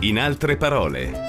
In altre parole.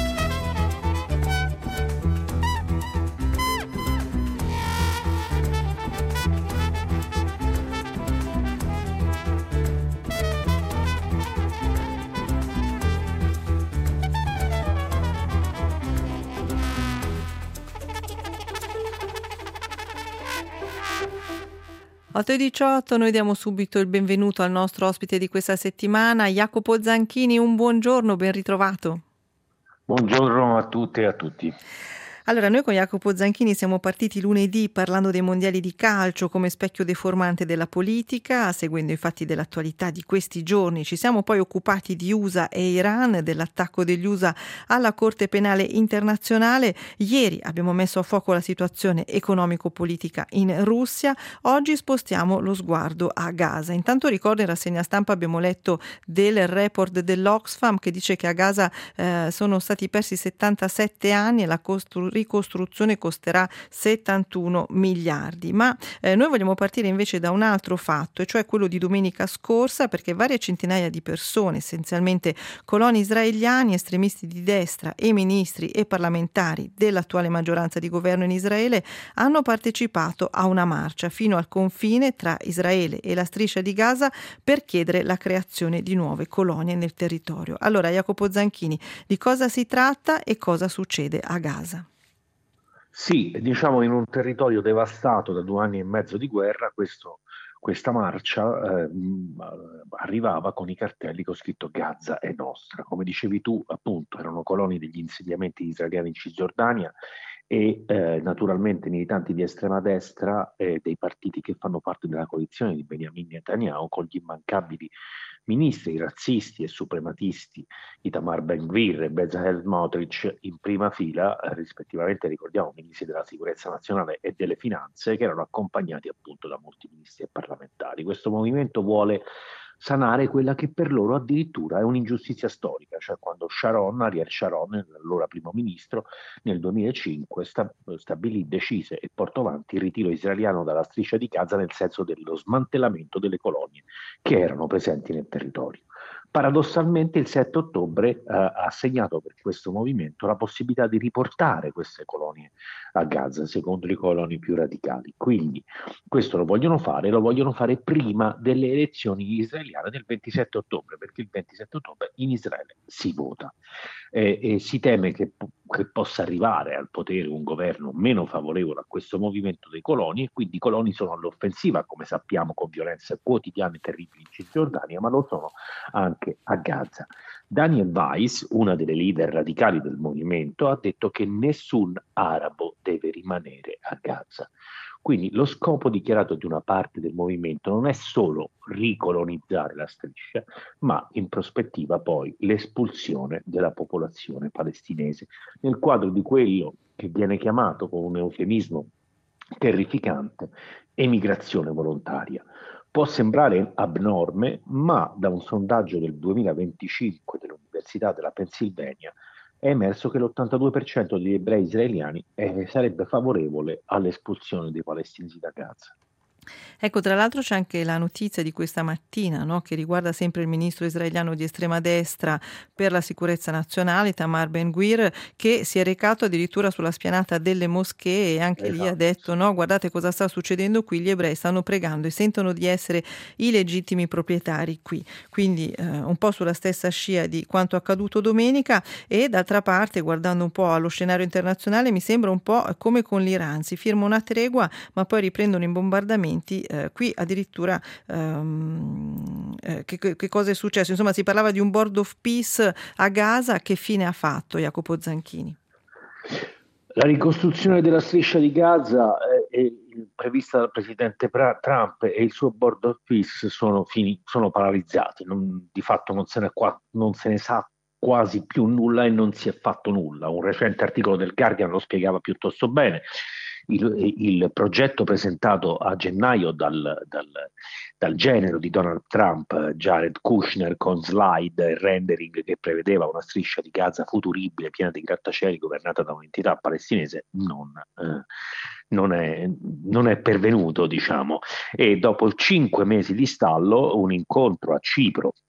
Alle 8:18 noi diamo subito il benvenuto al nostro ospite di questa settimana, Jacopo Zanchini. Un buongiorno, ben ritrovato. Buongiorno a tutte e a tutti. Allora, noi con Jacopo Zanchini siamo partiti lunedì parlando dei mondiali di calcio come specchio deformante della politica, seguendo i fatti dell'attualità di questi giorni. Ci siamo poi occupati di USA e Iran, dell'attacco degli USA alla Corte Penale Internazionale. Ieri abbiamo messo a fuoco la situazione economico-politica in Russia. Oggi spostiamo lo sguardo a Gaza. Intanto ricordo, in rassegna stampa abbiamo letto del report dell'Oxfam che dice che a Gaza sono stati persi 77 anni e la ricostruzione costerà 71 miliardi. Ma noi vogliamo partire invece da un altro fatto, e cioè quello di domenica scorsa, perché varie centinaia di persone, essenzialmente coloni israeliani, estremisti di destra e ministri e parlamentari dell'attuale maggioranza di governo in Israele, hanno partecipato a una marcia fino al confine tra Israele e la striscia di Gaza per chiedere la creazione di nuove colonie nel territorio. Allora, Jacopo Zanchini, di cosa si tratta e cosa succede a Gaza? Sì, diciamo in un territorio devastato da 2 anni e mezzo di guerra, questa marcia arrivava con i cartelli con scritto Gaza è nostra. Come dicevi tu, appunto, erano coloni degli insediamenti israeliani in Cisgiordania e naturalmente militanti di estrema destra dei partiti che fanno parte della coalizione di Benjamin Netanyahu, con gli immancabili ministri razzisti e suprematisti Itamar Ben-Gvir e Bezalel Smotrich in prima fila, rispettivamente, ricordiamo, ministri della sicurezza nazionale e delle finanze, che erano accompagnati appunto da molti ministri e parlamentari. Questo movimento vuole sanare quella che per loro addirittura è un'ingiustizia storica, cioè quando Ariel Sharon, l'allora primo ministro, nel 2005 stabilì, decise e portò avanti il ritiro israeliano dalla striscia di Gaza nel senso dello smantellamento delle colonie che erano presenti nel territorio. Paradossalmente il 7 ottobre ha assegnato per questo movimento la possibilità di riportare queste colonie a Gaza, secondo i coloni più radicali. Quindi questo lo vogliono fare prima delle elezioni israeliane del 27 ottobre, perché il 27 ottobre in Israele si vota. E si teme che possa arrivare al potere un governo meno favorevole a questo movimento dei coloni, e quindi i coloni sono all'offensiva, come sappiamo, con violenze quotidiane e terribili in Cisgiordania, ma lo sono anche a Gaza. Daniel Weiss, una delle leader radicali del movimento, ha detto che nessun arabo deve rimanere a Gaza. Quindi lo scopo dichiarato di una parte del movimento non è solo ricolonizzare la striscia, ma in prospettiva poi l'espulsione della popolazione palestinese, nel quadro di quello che viene chiamato, con un eufemismo terrificante, emigrazione volontaria. Può sembrare abnorme, ma da un sondaggio del 2025 dell'Università della Pennsylvania è emerso che l'82% degli ebrei israeliani sarebbe favorevole all'espulsione dei palestinesi da Gaza. Ecco, tra l'altro c'è anche la notizia di questa mattina, no, che riguarda sempre il ministro israeliano di estrema destra per la sicurezza nazionale, Itamar Ben-Gvir, che si è recato addirittura sulla spianata delle moschee e anche lì ha detto: no, guardate cosa sta succedendo qui, gli ebrei stanno pregando e sentono di essere i legittimi proprietari qui. Quindi un po' sulla stessa scia di quanto accaduto domenica. E d'altra parte, guardando un po' allo scenario internazionale, mi sembra un po' come con l'Iran: si firma una tregua ma poi riprendono i bombardamenti. Qui addirittura che cosa è successo? Insomma, si parlava di un board of peace a Gaza. Che fine ha fatto, Jacopo Zanchini? La ricostruzione della striscia di Gaza è prevista dal presidente Trump, e il suo board of peace sono paralizzati. Di fatto non se ne sa quasi più nulla e non si è fatto nulla. Un recente articolo del Guardian lo spiegava piuttosto bene. Il progetto presentato a gennaio dal genero di Donald Trump, Jared Kushner, con slide e rendering che prevedeva una striscia di Gaza futuribile, piena di grattacieli, governata da un'entità palestinese, non è pervenuto, diciamo. E dopo 5 mesi di stallo, un incontro a Cipro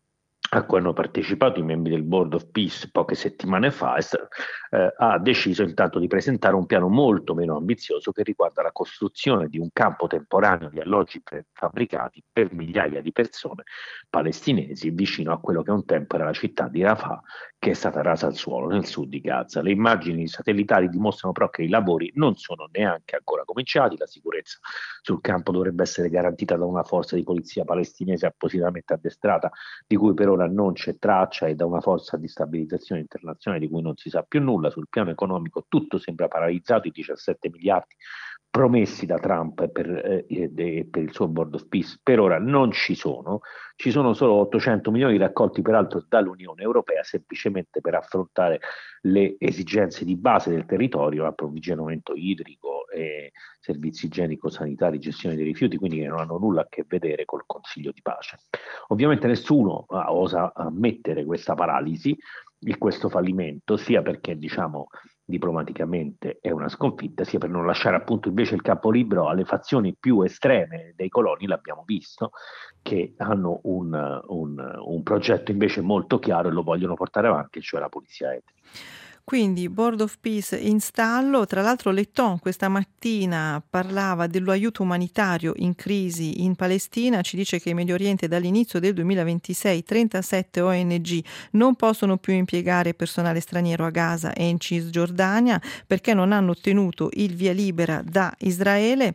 a cui hanno partecipato i membri del Board of Peace poche settimane fa, ha deciso intanto di presentare un piano molto meno ambizioso che riguarda la costruzione di un campo temporaneo di alloggi prefabbricati per migliaia di persone palestinesi vicino a quello che un tempo era la città di Rafah, che è stata rasa al suolo nel sud di Gaza. Le immagini satellitari dimostrano però che i lavori non sono neanche ancora cominciati, la sicurezza sul campo dovrebbe essere garantita da una forza di polizia palestinese appositamente addestrata, di cui per ora non c'è traccia, e da una forza di stabilizzazione internazionale di cui non si sa più nulla. Sul piano economico tutto sembra paralizzato, i 17 miliardi promessi da Trump per il suo Board of Peace per ora non ci sono solo 800 milioni raccolti peraltro dall'Unione Europea semplicemente per affrontare le esigenze di base del territorio, approvvigionamento idrico e servizi igienico-sanitari, gestione dei rifiuti, quindi che non hanno nulla a che vedere col Consiglio di pace. Ovviamente nessuno osa ammettere questa paralisi e questo fallimento, sia perché diciamo diplomaticamente è una sconfitta, sia per non lasciare appunto invece il campo libero alle fazioni più estreme dei coloni, l'abbiamo visto, che hanno un progetto invece molto chiaro e lo vogliono portare avanti, cioè la pulizia etnica. Quindi Board of Peace in stallo. Tra l'altro Letton questa mattina parlava dell'aiuto umanitario in crisi in Palestina, ci dice che in Medio Oriente dall'inizio del 2026 37 ONG non possono più impiegare personale straniero a Gaza e in Cisgiordania perché non hanno ottenuto il via libera da Israele,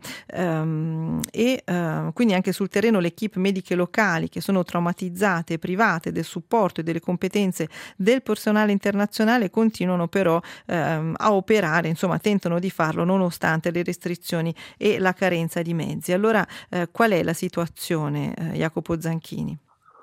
quindi anche sul terreno le equip mediche locali che sono traumatizzate, private del supporto e delle competenze del personale internazionale continuano però a operare, insomma tentano di farlo nonostante le restrizioni e la carenza di mezzi. Allora qual è la situazione, Jacopo Zanchini?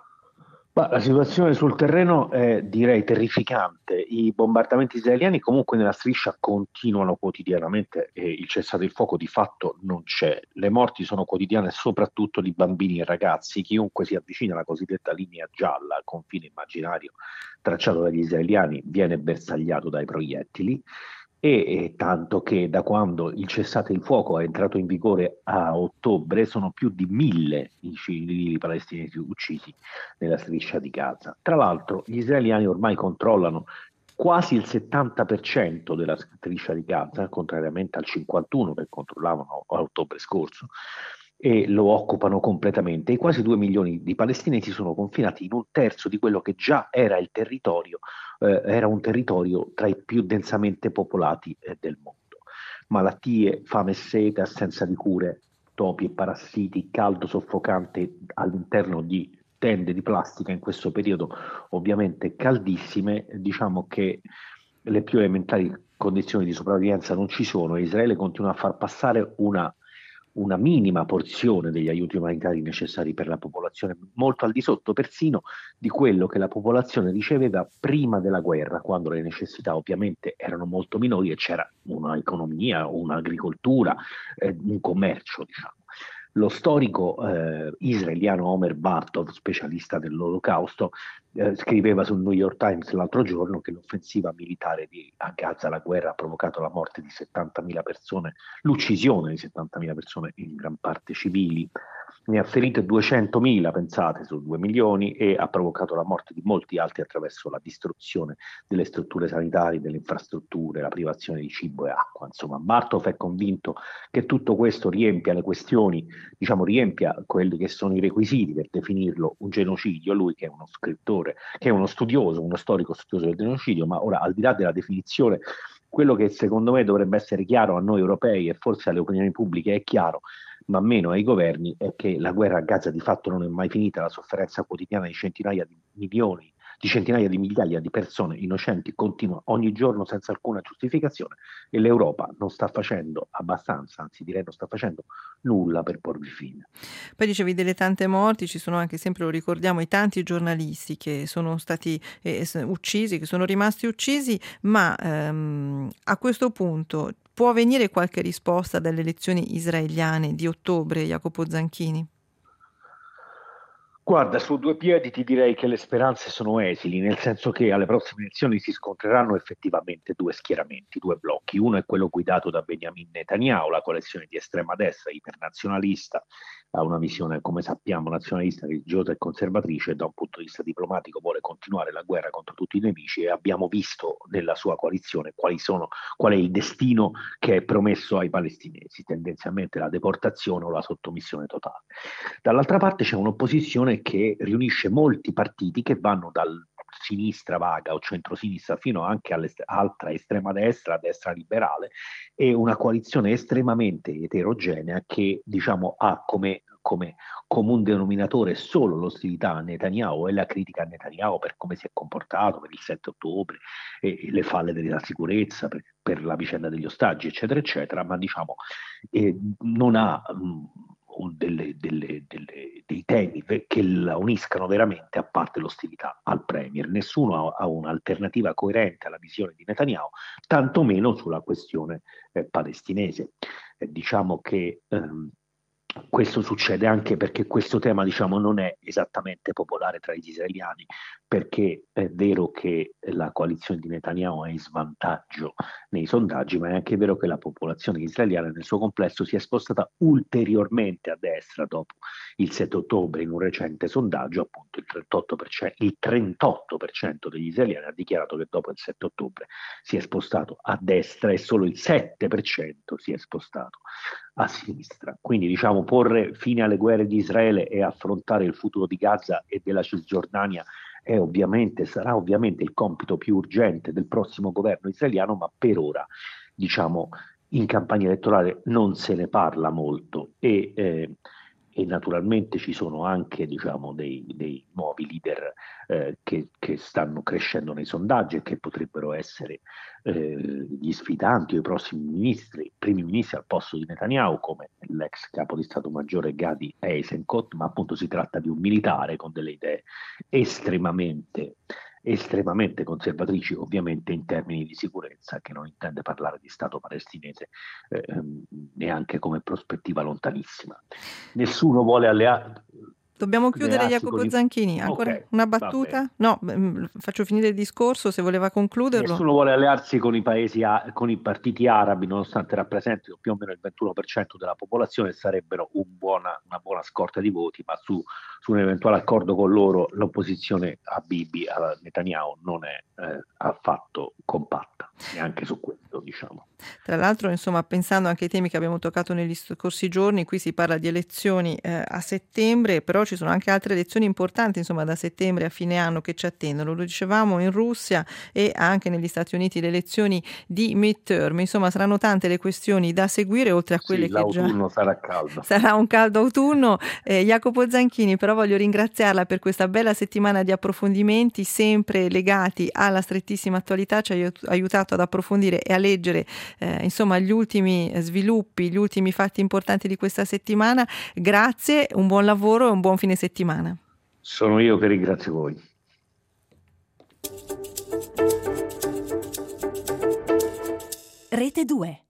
Ma la situazione sul terreno è direi terrificante. I bombardamenti israeliani comunque nella striscia continuano quotidianamente e il cessate il fuoco di fatto non c'è. Le morti sono quotidiane soprattutto di bambini e ragazzi. Chiunque si avvicina alla cosiddetta linea gialla, al confine immaginario tracciato dagli israeliani, viene bersagliato dai proiettili. E tanto che da quando il cessate il fuoco è entrato in vigore a ottobre sono più di 1.000 i civili palestinesi uccisi nella striscia di Gaza. Tra l'altro gli israeliani ormai controllano quasi il 70% della striscia di Gaza, contrariamente al 51% che controllavano a ottobre scorso, e lo occupano completamente. E quasi 2 milioni di palestinesi sono confinati in un terzo di quello che già era il territorio, era un territorio tra i più densamente popolati del mondo. Malattie, fame e sete, assenza di cure, topi e parassiti, caldo soffocante all'interno di tende di plastica in questo periodo ovviamente caldissime, diciamo che le più elementari condizioni di sopravvivenza non ci sono e Israele continua a far passare una minima porzione degli aiuti umanitari necessari per la popolazione, molto al di sotto persino di quello che la popolazione riceveva prima della guerra, quando le necessità ovviamente erano molto minori e c'era un'economia, un'agricoltura, un commercio, diciamo. Lo storico israeliano Omer Bartov, specialista dell'Olocausto, scriveva sul New York Times l'altro giorno che l'offensiva militare a Gaza, la guerra, ha provocato la morte di 70.000 persone, l'uccisione di 70.000 persone, in gran parte civili, ne ha ferite 200.000, pensate, su 2 milioni, e ha provocato la morte di molti altri attraverso la distruzione delle strutture sanitarie, delle infrastrutture, la privazione di cibo e acqua. Insomma, Bartov è convinto che tutto questo riempia le questioni, diciamo riempia quelli che sono i requisiti per definirlo un genocidio, lui che è uno scrittore, che è uno studioso, uno storico studioso del genocidio, ma ora al di là della definizione, quello che secondo me dovrebbe essere chiaro a noi europei e forse alle opinioni pubbliche è chiaro, ma meno ai governi, è che la guerra a Gaza di fatto non è mai finita, la sofferenza quotidiana di centinaia di milioni, di centinaia di migliaia di persone innocenti continua ogni giorno senza alcuna giustificazione e l'Europa non sta facendo abbastanza, anzi direi non sta facendo nulla per porvi fine. Poi dicevi delle tante morti, ci sono anche, sempre lo ricordiamo, i tanti giornalisti che sono stati uccisi, che sono rimasti uccisi, ma a questo punto può venire qualche risposta dalle elezioni israeliane di ottobre, Jacopo Zanchini? Guarda, su due piedi ti direi che le speranze sono esili, nel senso che alle prossime elezioni si scontreranno effettivamente due schieramenti, due blocchi. Uno è quello guidato da Benjamin Netanyahu, la coalizione di estrema destra, ipernazionalista, ha una visione, come sappiamo, nazionalista, religiosa e conservatrice, e da un punto di vista diplomatico vuole continuare la guerra contro tutti i nemici, e abbiamo visto nella sua coalizione qual è il destino che è promesso ai palestinesi, tendenzialmente la deportazione o la sottomissione totale. Dall'altra parte c'è un'opposizione che riunisce molti partiti che vanno dal sinistra vaga o centrosinistra fino anche all'altra estrema destra, destra liberale, e una coalizione estremamente eterogenea che, diciamo, ha come comune denominatore solo l'ostilità a Netanyahu e la critica a Netanyahu per come si è comportato per il 7 ottobre e le falle della sicurezza, per la vicenda degli ostaggi, eccetera, eccetera, ma diciamo non ha dei temi che la uniscano veramente, a parte l'ostilità al Premier. Nessuno ha un'alternativa coerente alla visione di Netanyahu, tantomeno sulla questione palestinese. Diciamo che questo succede anche perché questo tema, diciamo, non è esattamente popolare tra gli israeliani, perché è vero che la coalizione di Netanyahu è in svantaggio nei sondaggi, ma è anche vero che la popolazione israeliana nel suo complesso si è spostata ulteriormente a destra dopo il 7 ottobre. In un recente sondaggio, appunto, il 38% degli israeliani ha dichiarato che dopo il 7 ottobre si è spostato a destra e solo il 7% si è spostato a sinistra. Quindi, diciamo, porre fine alle guerre di Israele e affrontare il futuro di Gaza e della Cisgiordania sarà ovviamente il compito più urgente del prossimo governo israeliano, ma per ora, diciamo, in campagna elettorale non se ne parla molto, e naturalmente ci sono anche, diciamo, dei nuovi leader che stanno crescendo nei sondaggi e che potrebbero essere gli sfidanti o i prossimi primi ministri al posto di Netanyahu, come l'ex capo di Stato Maggiore Gadi Eisenkot, ma appunto si tratta di un militare con delle idee estremamente conservatrici, ovviamente in termini di sicurezza, che non intende parlare di Stato palestinese neanche come prospettiva lontanissima. Nessuno vuole Dobbiamo chiudere, Jacopo Zanchini. Ancora una battuta? No, faccio finire il discorso, se voleva concluderlo. Nessuno vuole allearsi con i paesi, con i partiti arabi, nonostante rappresentino più o meno il 21% della popolazione, sarebbero una buona scorta di voti, ma su un eventuale accordo con loro l'opposizione a Bibi, a Netanyahu, non è affatto compatta, neanche su questo, diciamo. Tra l'altro, insomma, pensando anche ai temi che abbiamo toccato negli scorsi giorni, qui si parla di elezioni a settembre, però ci sono anche altre elezioni importanti, insomma, da settembre a fine anno che ci attendono. Lo dicevamo, in Russia e anche negli Stati Uniti le elezioni di midterm, insomma, saranno tante le questioni da seguire, oltre a quelle che l'autunno sarà caldo. Sarà un caldo autunno. Jacopo Zanchini, però voglio ringraziarla per questa bella settimana di approfondimenti sempre legati alla strettissima attualità, ci ha aiutato ad approfondire e a leggere insomma gli ultimi sviluppi, gli ultimi fatti importanti di questa settimana. Grazie, un buon lavoro e un buon fine settimana. Sono io che ringrazio voi. Rete 2.